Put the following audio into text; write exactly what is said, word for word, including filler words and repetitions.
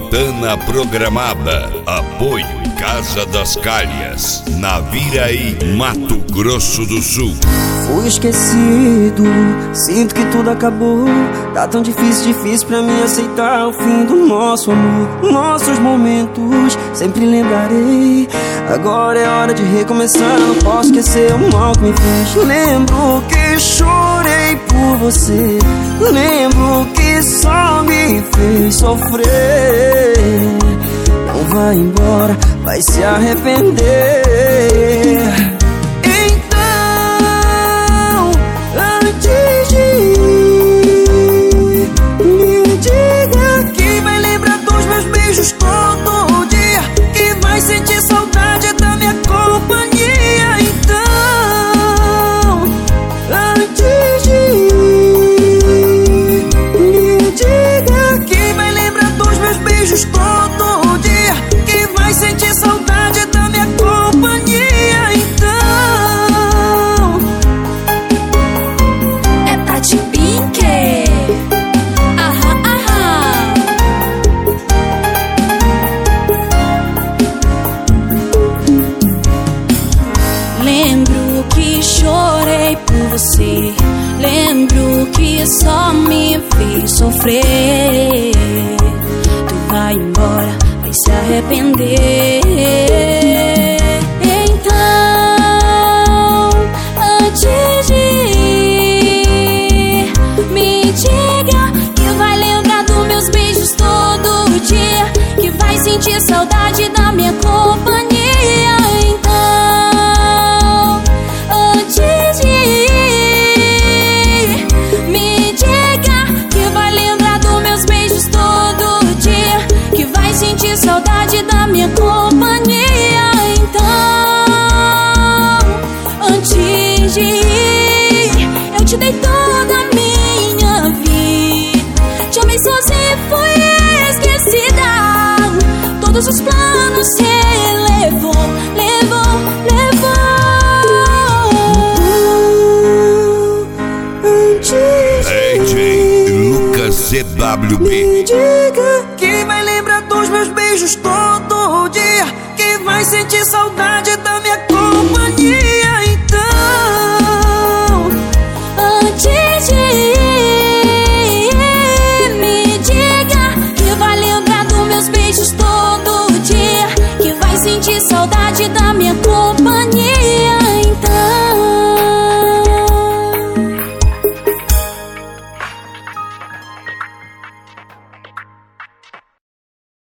Santana programada. Apoio Casa das Calhas, Naviraí, Mato Grosso do Sul. Fui esquecido, sinto que tudo acabou. Tá tão difícil, difícil pra mim aceitar o fim do nosso amor. Nossos momentos, sempre lembrarei. Agora é hora de recomeçar, não posso esquecer o mal que me fez. Lembro que chorei por você, lembro que só me fez sofrer. Não vai embora, vai se arrepender. Então, antes de ir, me diga que vai lembrar dos meus beijos todo dia, que vai sentir saudade da minha companhia. Então, antes de ir, me diga que vai lembrar dos meus beijos todo dia, que vai sentir saudade da minha companhia. Então, é Tati Pink. Aham, aham. Lembro que chorei por você, lembro que só me fez sofrer. Tu vai embora, vai se arrepender. Então, antes de ir, me diga que vai lembrar dos meus beijos todo dia, que vai sentir saudade da minha companhia. Então, antes de ir, me diga que vai lembrar dos meus beijos todo dia, que vai sentir saudade da minha companhia. Então, antes de ir, eu te dei toda a minha vida, te amei sozinha e fui esquecida. Todos os planos se levou, levou, levou. antes D J Lucas C W B. me diga que vai lembrar dos meus beijos todo dia, que vai sentir saudade da minha companhia.